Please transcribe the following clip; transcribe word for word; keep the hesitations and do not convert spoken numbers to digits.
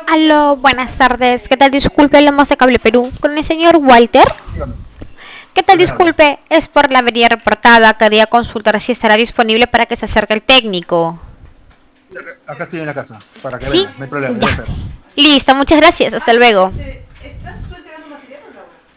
Aló, buenas tardes. ¿Qué tal? Disculpe, Lomas de Cable Perú. Con el señor Walter. Dígame, ¿Qué tal? ¿quién me habla? Disculpe, es por la avería reportada. Quería consultar si estará disponible para que se acerque el técnico. Acá estoy en la casa, para que ¿Sí? venga, no hay problema, yo Ya. lo espero. Listo, muchas gracias. Hasta luego.